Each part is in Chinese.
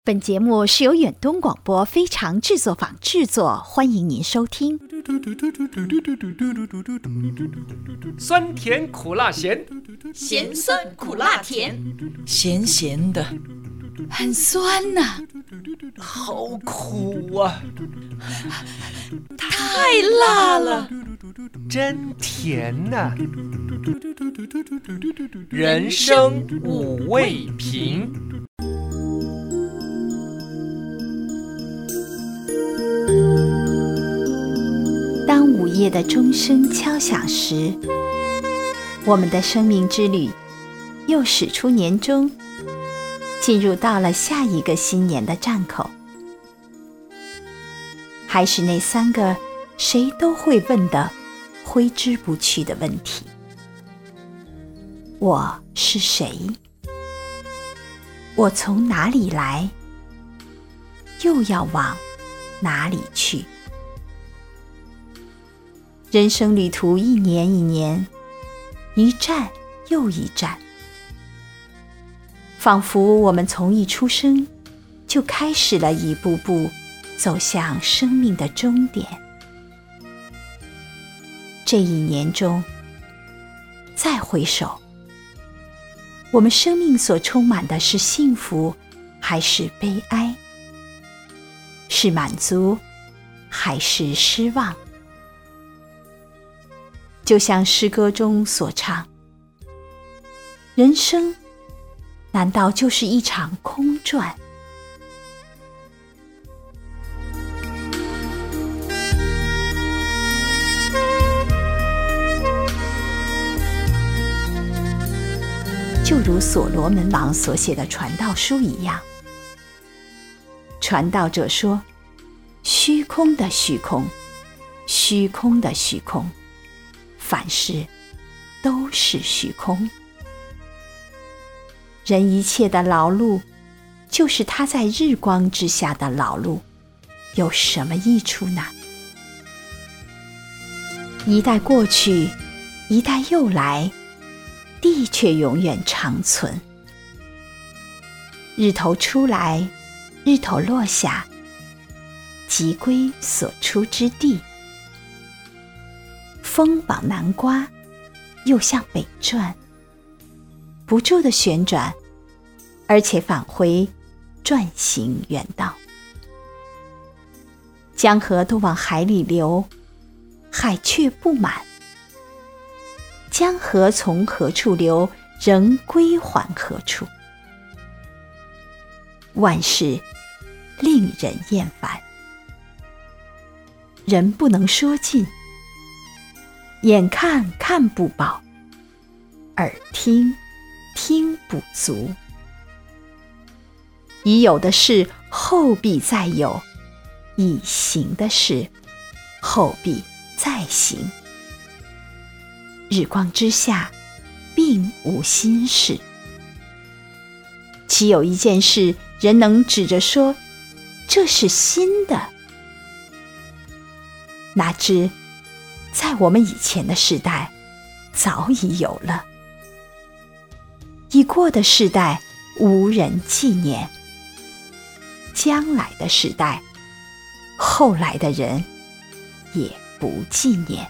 本节目是由远东广播非常制作坊制作，欢迎您收听。 酸甜苦辣咸， 咸酸苦辣甜， 咸咸的， 很酸呐、 好苦啊！ 太辣了， 真甜呐、人生五味瓶。 当午夜的钟声敲响时，我们的生命之旅又驶出年终，进入到了下一个新年的站口。还是那三个谁都会问的挥之不去的问题：我是谁？我从哪里来？又要往哪里去？人生旅途一年一年，一站又一站，仿佛我们从一出生就开始了一步步走向生命的终点。这一年中，再回首，我们生命所充满的是幸福还是悲哀？是满足还是失望？就像诗歌中所唱，人生难道就是一场空转？就如所罗门王所写的传道书一样，传道者说，虚空的虚空，虚空的虚空，凡事都是虚空。人一切的劳碌，就是他在日光之下的劳碌，有什么益处呢？一代过去，一代又来，地却永远长存。日头出来，日头落下，即归所出之地。风往南刮，又向北转，不住地旋转，而且返回转行原道。江河都往海里流，海却不满。江河从何处流，仍归还何处。万事令人厌烦，人不能说尽，眼看看不饱，耳听听不足。已有的事后必再有，已行的事后必再行。日光之下并无新事，岂有一件事人能指着说这是新的？哪知在我们以前的世代早已有了，已过的世代无人纪念，将来的世代后来的人也不纪念。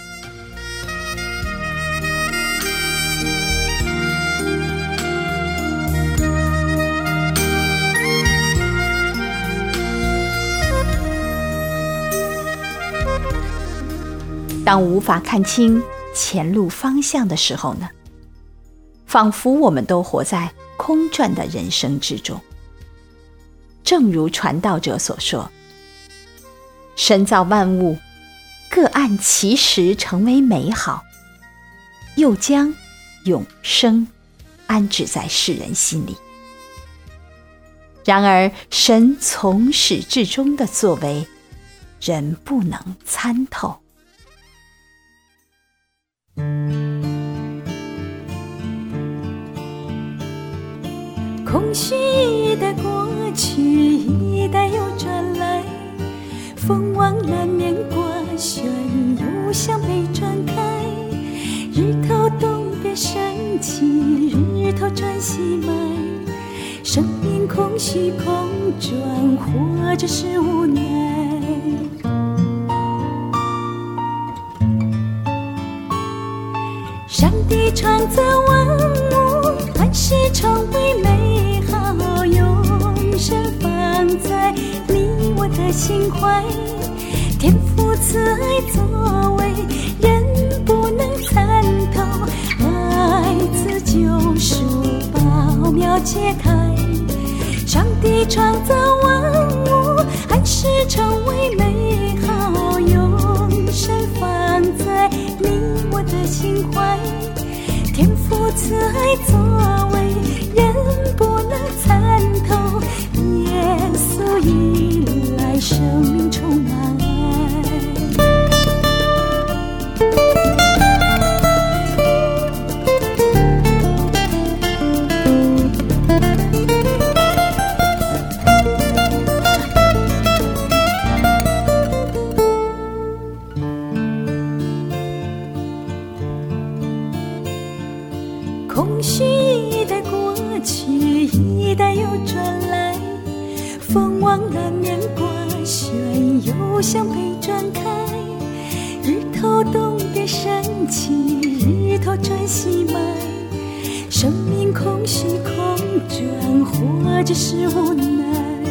当无法看清前路方向的时候呢，仿佛我们都活在空转的人生之中。正如传道者所说，神造万物，各按其时成为美好，又将永生安置在世人心里。然而神从始至终的作为，人不能参透。 空虚一代过去，一代又转来，风往南面刮旋，又向北转开。日头东边升起，日头转西埋， 生命空虚空转，或者是无奈。上帝创造万物，按时成为美好，永生放在你我的心怀。天父慈爱作为，人不能参透，爱子救赎宝妙揭开。上帝创造万物，按时成为美好，永生放在你我的心怀。天父慈爱作为，人不能参透，耶稣已来，生命充满爱。空虚一代过去，一代又转来，风往南面刮旋，又向北转开。日头东边升起，日头转西埋，生命空虚空转，或者是无奈。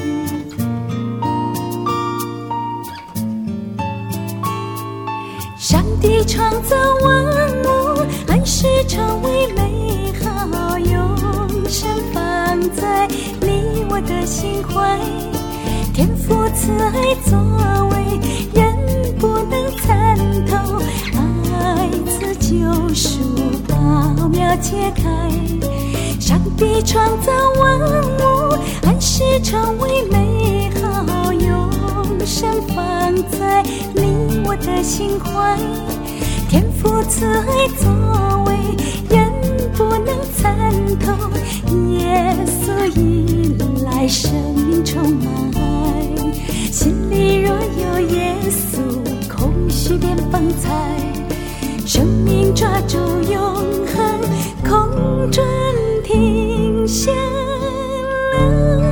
上帝创造万物，按时成为美好，永生放在你我的心怀。天父慈爱作为，人不能参透，爱子救赎宝妙揭开。上帝创造万物，按时成为美好，永生放在你我的心怀。天父慈爱作为，人不能参透，耶稣已来，生命充满爱。心里若有耶稣，空虚变风采，生命抓住永恒，空转停下来。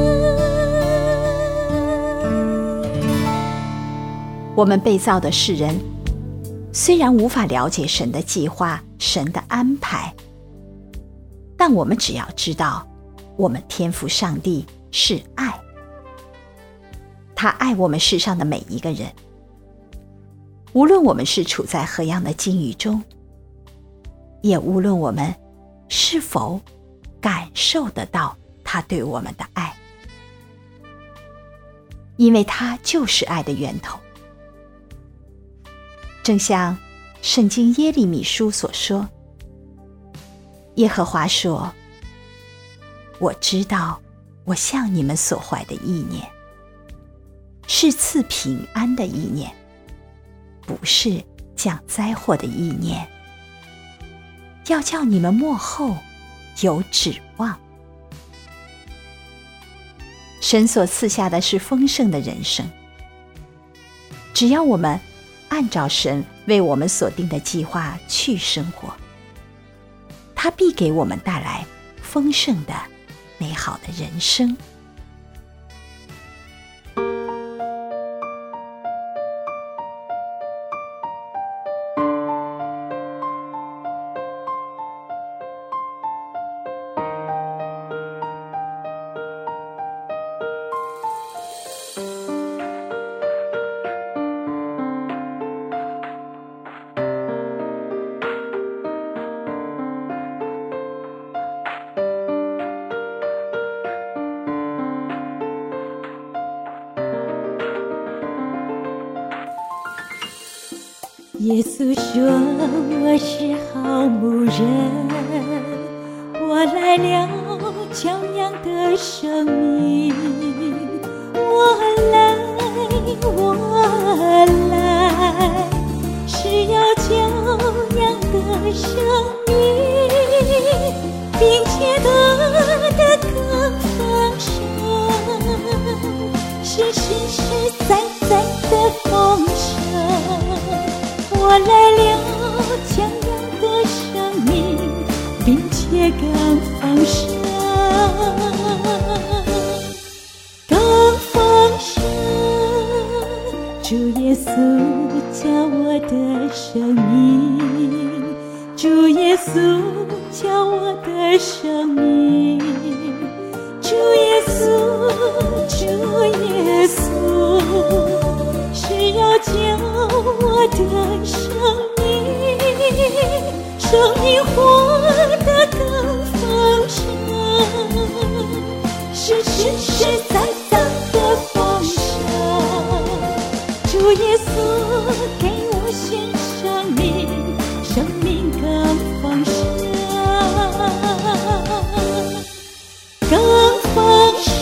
我们被造的世人，虽然无法了解神的计划、神的安排，但我们只要知道，我们天父上帝是爱，他爱我们世上的每一个人，无论我们是处在何样的境遇中，也无论我们是否感受得到他对我们的爱，因为他就是爱的源头。正像圣经耶利米书所说，耶和华说，我知道我向你们所怀的意念，是赐平安的意念，不是降灾祸的意念，要叫你们末后有指望。神所赐下的是丰盛的人生，只要我们按照神为我们所定的计划去生活，他必给我们带来丰盛的美好的人生。 耶稣说我是好牧人，我来了教养的生命，我来是要教养的生命，并且得更丰盛，是实实在在的丰盛。我来了教养的生命，并且更丰盛。 主耶稣叫我的生命，主耶稣叫我的生命，主耶稣，主耶稣是要叫我的生命，生命活得更丰盛，是实实在在的丰盛。主耶稣给我献生命，生命更丰盛，更丰盛。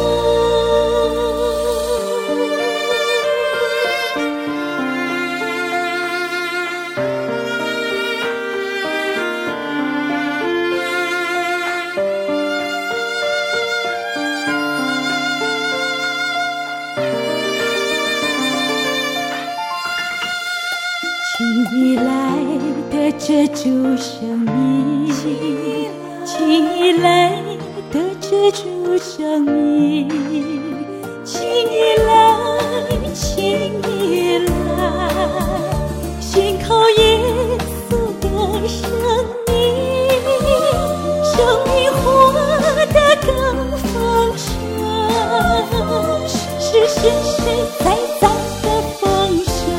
请你来得这主生命，请你来得这主生命，请你来，请你来，信靠耶稣的生命，生命活得更丰盛，是实实在在的丰盛。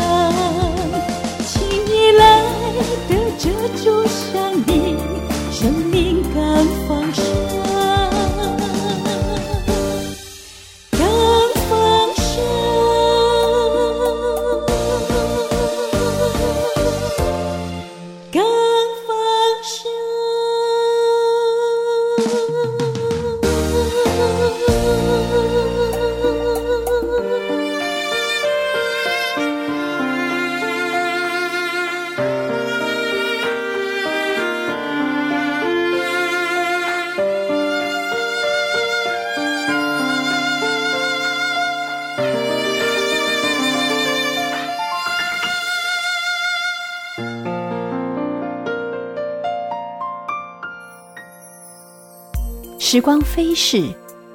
得这主生命，生命更丰盛，更丰盛，更丰盛。 时光飞逝，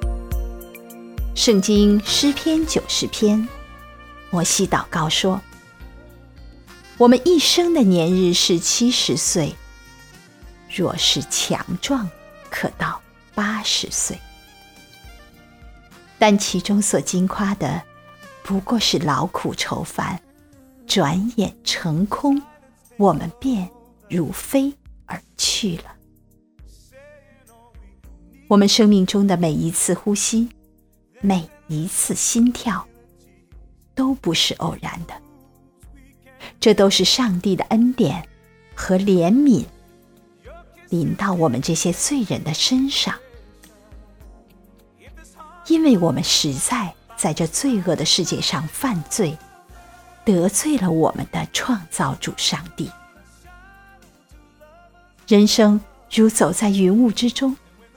圣经诗篇90篇，摩西祷告说：我们一生的年日是70岁，若是强壮，可到80岁。但其中所经夸的，不过是劳苦愁烦，转眼成空，我们便如飞而去了。我们生命中的每一次呼吸，每一次心跳，都不是偶然的，这都是上帝的恩典和怜悯临到我们这些罪人的身上。因为我们实在这罪恶的世界上犯罪，得罪了我们的创造主上帝。人生如走在云雾之中，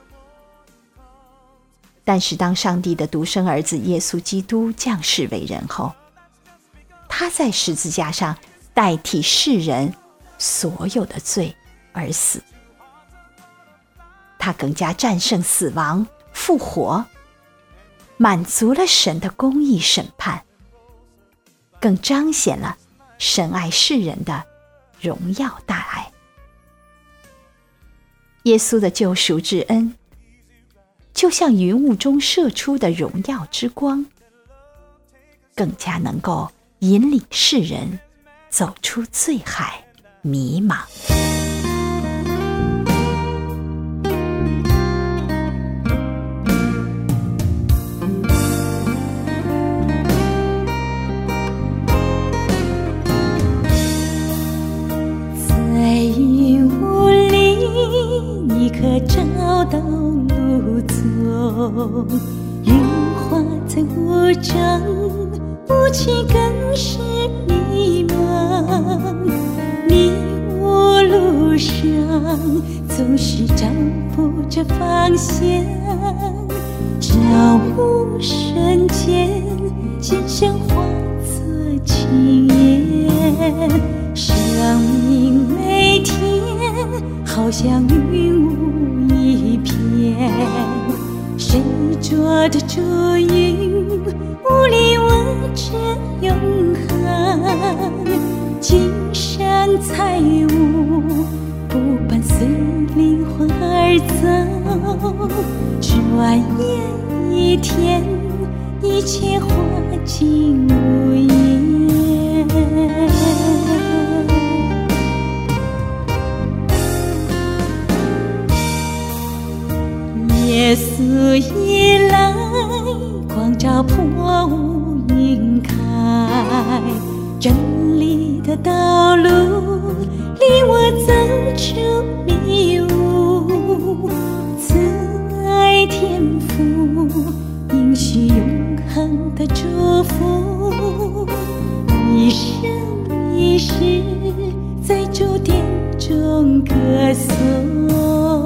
但是当上帝的独生儿子耶稣基督降世为人后，他在十字架上代替世人所有的罪而死。他更加战胜死亡，复活，满足了神的公义审判，更彰显了神爱世人的荣耀大爱。耶稣的救赎之恩就像云雾中射出的荣耀之光，更加能够引领世人走出罪海迷茫。 在云雾里，你可找到路走，云化在雾中，雾气更是迷茫。迷雾路上总是找不着方向，朝暮瞬间先生化作青烟，生命每天好像云雾一片，谁着着朱云，雾里闻着永今生才无不伴随灵魂而走，转眼一天，一切化尽无言。耶稣一来，光照破无云开，真理的道路令我走出迷雾，慈爱天父应许永恒的祝福，一生一世在主殿中歌颂。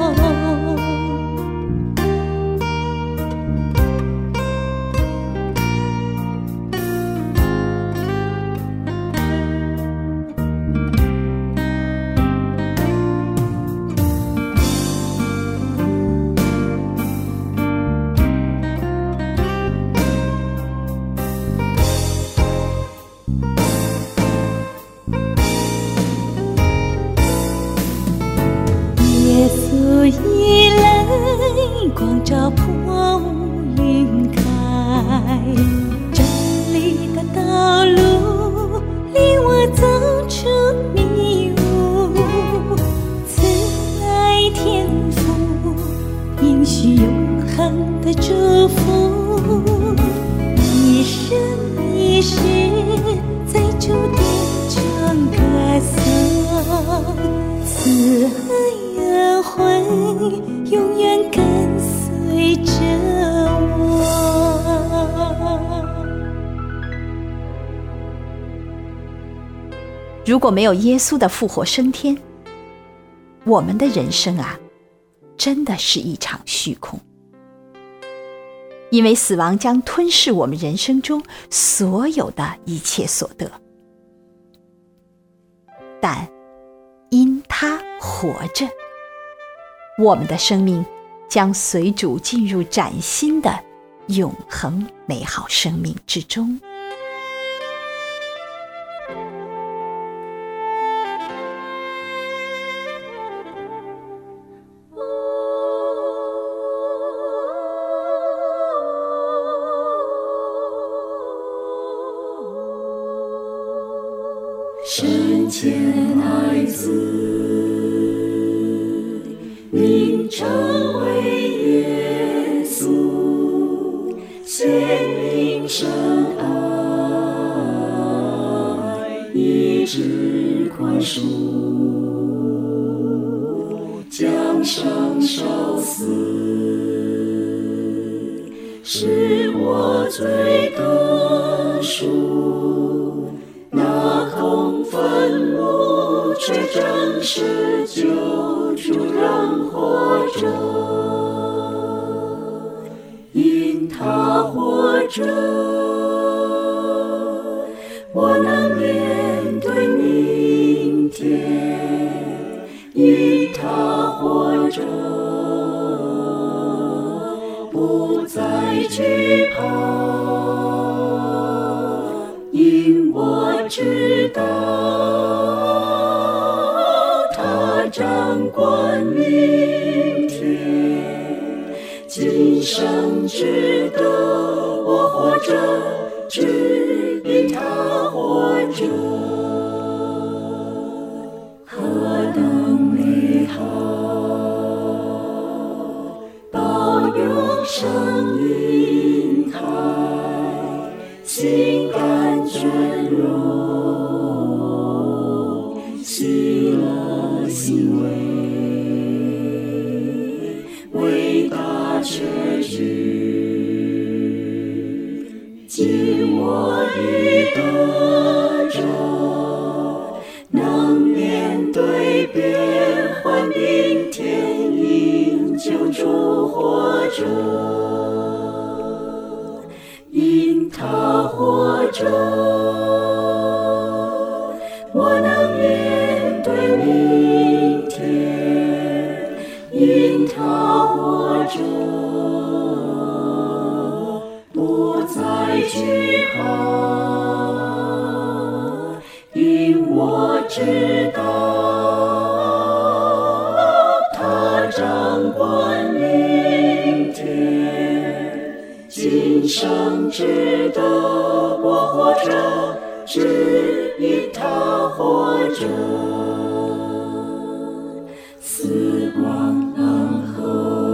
耶稣一来，光照破无云开，真理的道路令我走出迷雾，慈爱天父应许永恒的祝福，一生一世在主殿中歌颂，慈爱恩惠永远跟随着我。 如果没有耶稣的复活升天，我们的人生真的是一场虚空。因为死亡将吞噬我们人生中所有的一切所得，但因他活着，我们的生命将随主进入崭新的永恒美好生命之中。 生前爱子，名称为耶稣，显明神爱，医治宽恕，将生受死，使我罪得赎。那空坟墓却真是救主人活着，因他活着，我能面对明天，因他活着，不再惧怕，因我知道他掌管明天，今生值得我活着，只因他活着。何等美好，保永生婴孩，心甘泉涌，喜乐欣慰，伟大确据，今我已得着，能面对变幻明天，因救主活着，因他活着，我能面对明天，因他活着，不再惧怕， 知道，他掌管明天，今生值得我活着，只因他活着。死光狼河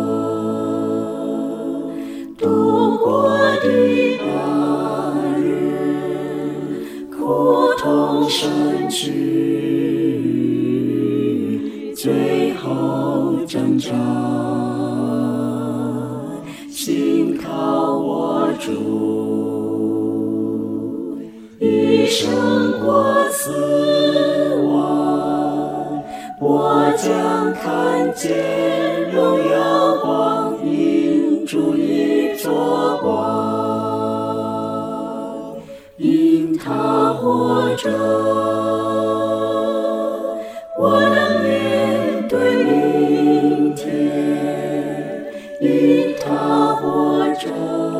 度过的8日，苦痛身躯，最后挣扎，心靠我主，一生过死亡，我将看见荣耀光阴，主已作光，因他活着，我能面对明天，因他活着，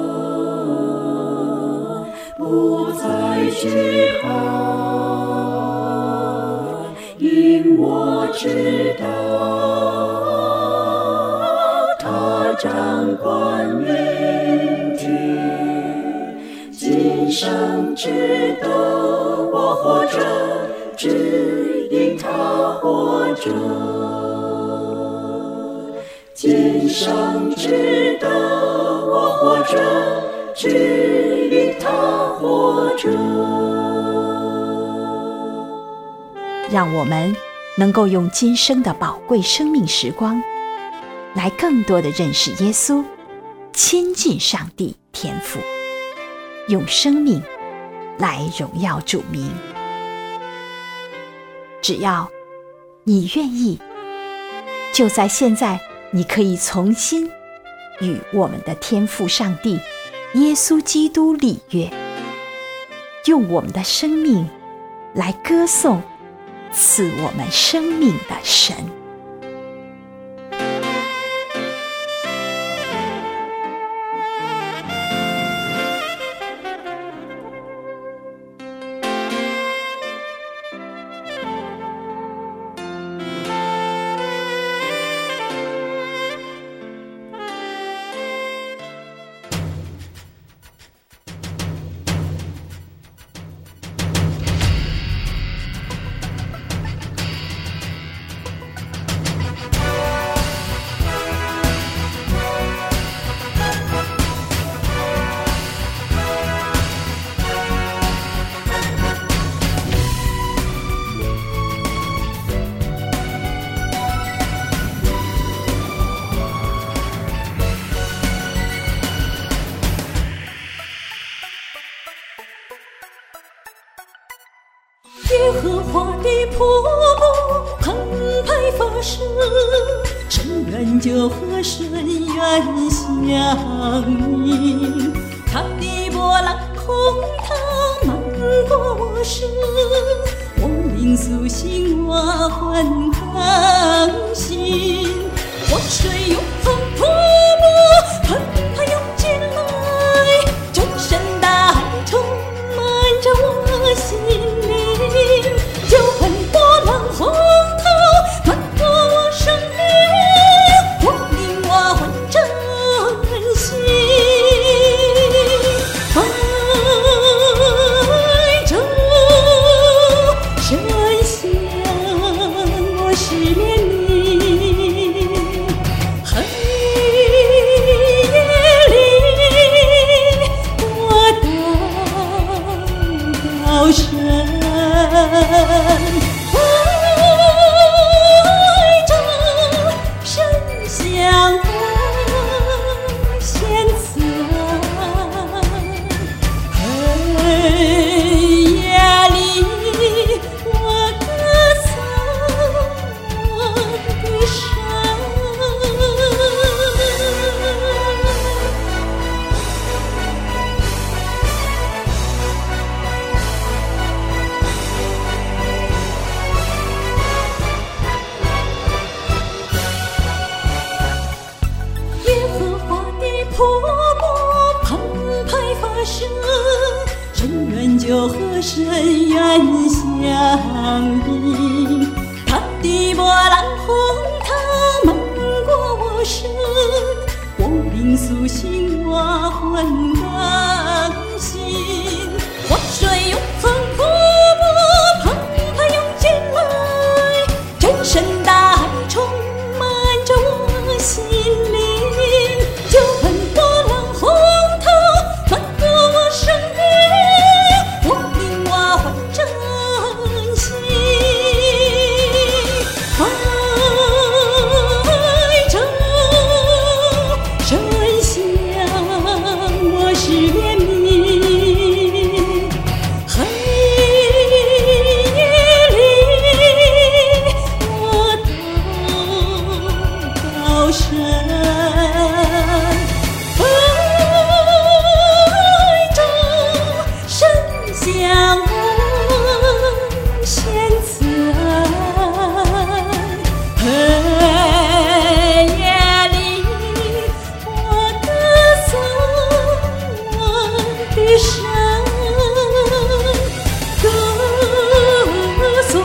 不再惧怕，因我知道，他掌管明天，今生值得我活着，只因他活着，今生值得我活着，只因他活着。 让我们能够用今生的宝贵生命时光，来更多的认识耶稣，亲近上帝天父，用生命来荣耀主名。只要你愿意，就在现在，你可以重新与我们的天父上帝耶稣基督立约，用我们的生命来歌颂赐我们生命的神。 耶和华的瀑布澎湃发射，深渊就和深渊相应，他的波浪洪涛漫过我身，我灵苏醒，我魂更新，活水永恒瀑布澎湃涌进来，众神大海充满着我心灵，就很波浪洪涛漫过我生命，我灵我魂真心，爱着神像我失恋里，黑夜里我祷告神，爱着神像我献词，黑夜里我歌颂我的神。耶和华的瀑布澎湃发射， 深渊就和深渊相迎，他的波浪洪涛漫过我身，我病苏醒，我魂更新，我水永恒瀑布澎湃涌进来，真神大海充满着我心灵，就喷波浪洪涛漫过我生命，我令我还真心怀着深相，我是怜悯，黑夜里我都高声怀着深相，我献慈爱，黑夜里我歌颂我的神，歌颂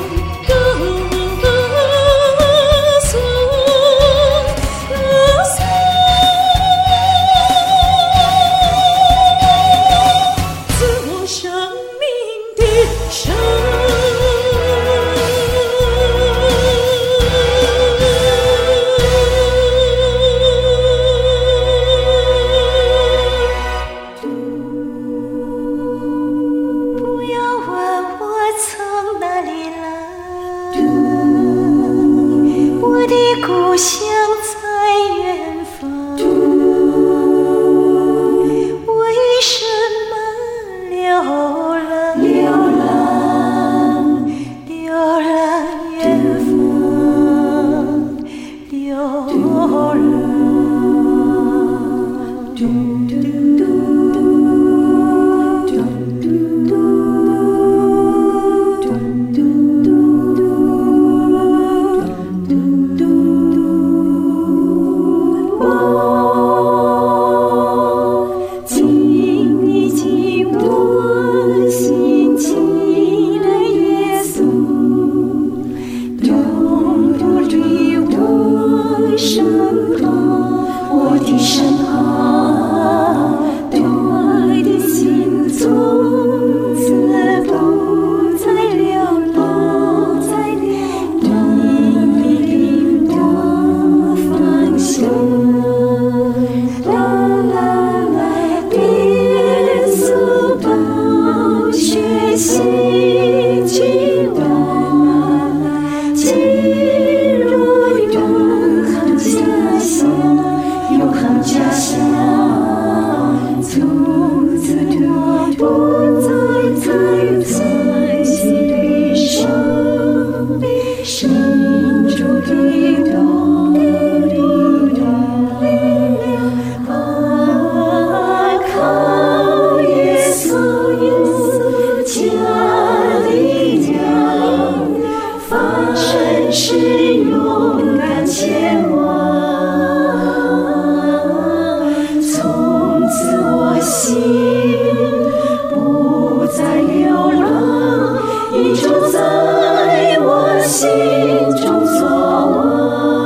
赐我生命的神。不要问我从哪里来，我的故乡在远方，为什么流浪远方，流请你进我心，起来耶稣，永不离我身旁，我的身旁，我的心从此不再流浪，你领我方向。耶稣宝血洗净我，进入永恒家乡，永恒家乡，从此我不再在心上，心中的靠耶稣加力量，凡尘世勇敢前往，从此我心不再流浪，一直在我心中作王。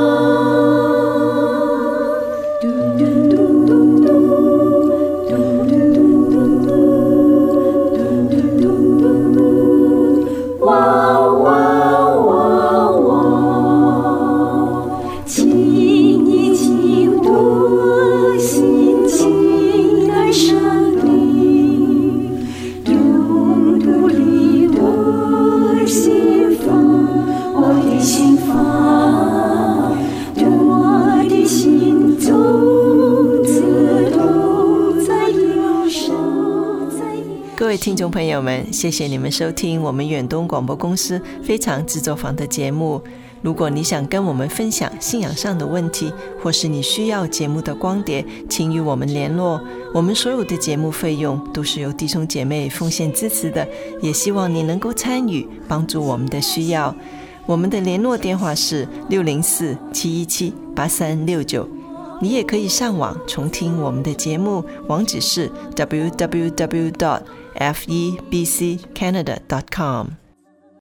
请你进我心，进来生命，永不离我心房，我的心房，我的心从此都在忧伤。 各位听众朋友们，谢谢你们收听我们远东广播公司非常制作坊的节目。如果你想跟我们分享信仰上的问题，或是你需要节目的光碟，请与我们联络。我们所有的节目费用都是由弟兄姐妹奉献支持的，也希望你能够参与，帮助我们的需要。我们的联络电话是604-717-8369。你也可以上网重听我们的节目，网址是 www.fll.cc febccanada.com。